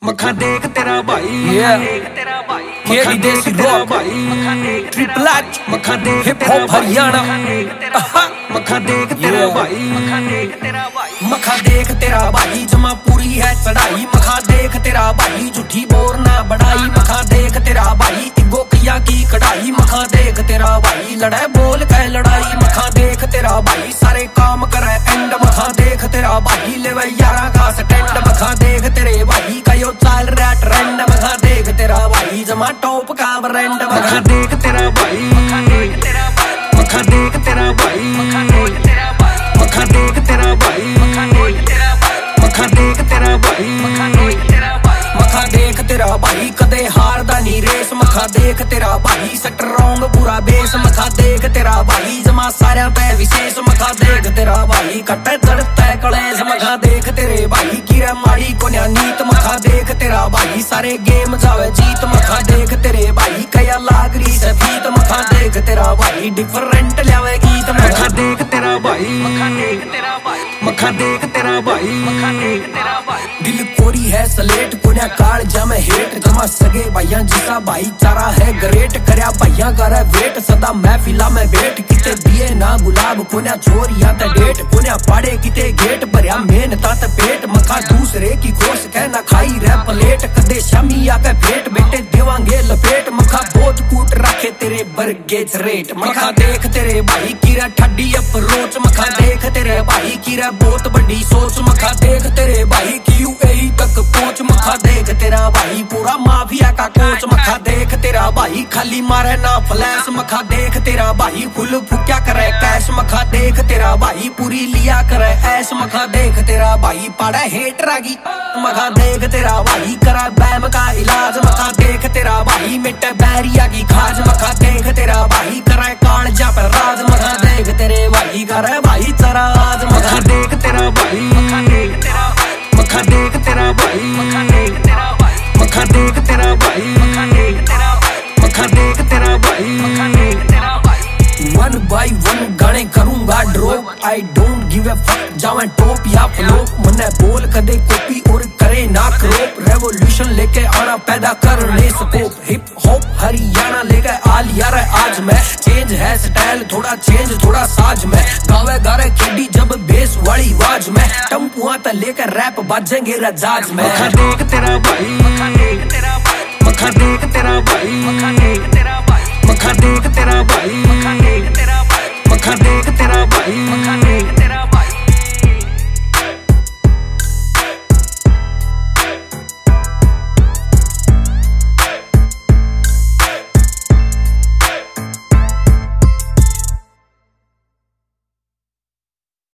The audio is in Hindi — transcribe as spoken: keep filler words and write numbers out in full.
मखा देख तेरा भाई केडी देसी रॉक ट्रिपल एच मखा देख हिप हॉप हरियाणा मखा देख तेरा भाई मखा देख तेरा भाई जमा पूरी है चढ़ाई। मखा देख तेरा भाई झूठी बोर ना बढ़ाई। मखा देख तेरा भाई इगो किया की कढ़ाई। मखा देख तेरा भाई लड़ाई बोल कह लड़ाई। मखा देख तेरा भाई सारे काम करे एंड। मखा देख तेरा भाई ले यारा का स्टैंड। मखा देख तेरे भाई का यो चाल रहा ट्रेंड। मखा देख तेरा भाई जमा टॉप का ब्रांड। मखा देख तेरा भाई मखा देख तेरा भाई मखा देख तेरा भाई मखा देख तेरा भाई मखा देख तेरा भाई कदे हारदा नी रेस। मखा देख तेरा भाई स्ट्रॉन्ग पूरा बेस। मखा देख तेरा भाई जमा सारा पे विशेष। मखा देख तेरा भाई कटे चढ़ता है कलेस। मखा देख तेरे भाई कीरा मारी को नीत। मखा देख तेरा भाई सारे गेम जावे जीत। मखा देख तेरे भाई कया लागरी से फीत। मखा देख तेरा भाई डिफरेंट लियावे गीत। मखा देख तेरा भाई मखा देख तेरा भाई दिल कोरी है सलेट कोन्या काल जमे हेट। जमा सगे भाइया जिसा भाईचारा है ग्रेट। करया भाइया करे वेट सदा महफिला में बैठ। किते दिए ना गुलाब कोन्या चोरिया ते डेट। कोन्या पाड़े किते गेट भरिया मेहनता ते पेट। मखा दूसरे की खोश कहना खाई रे प्लेट। कदे शामी आके फेट बेटे देवांगे लपेट। मखा बहुत कूट रखे तेरे बरगे रेट। मखा देख तेरे भाई कीरा ठड्डी अप्रोच। मखा देख तेरे भाई कीरा बहुत बड़ी सोच। मखा देख तेरे भाई क्यू ए तक पहुंच। मखा देख तेरा भाई पूरा माफिया का कोच। मखा देख तेरा भाई खाली मारे ना फ्लैश। मखा देख तेरा भाई फुल फुक्या करे कैश। मखा देख तेरा भाई पूरी लिया करे ऐश। मखा देख तेरा भाई पाड़ा हेट रागी। मखा देख तेरा भाई करा बैम का इलाज। मखा देख तेरा भाई मिटे बैरिया की खाज। मखा देख तेरा भाई करे कालजा पर राज। मखा देख तेरे भाई करे भाई चरा आज। मखा देख तेरा भाई मखा देख तेरा भाई मखा देख तेरा भाई मखा देख तेरा भाई वन बाई वन गाने करूंगा drop. I don't give a fuck जावे टॉप या फ्लॉप। मने बोल कदे कॉपी और करे ना क्रॉप। रेवोल्यूशन लेके आना पैदा करने स्कोप। हिप हॉप हरियाणा लेके आ लिया रे आज मैं। चेंज है स्टाइल थोड़ा चेंज थोड़ा साज में। गावे गारे खेडी जब बेस वाली आवाज में। टम्पुआ ते लेके रैप बाजेंगे रजाज में। मखा देख तेरा भाई मखा देख तेरा भाई मखा देख तेरा भाई मखा देख तेरा भाई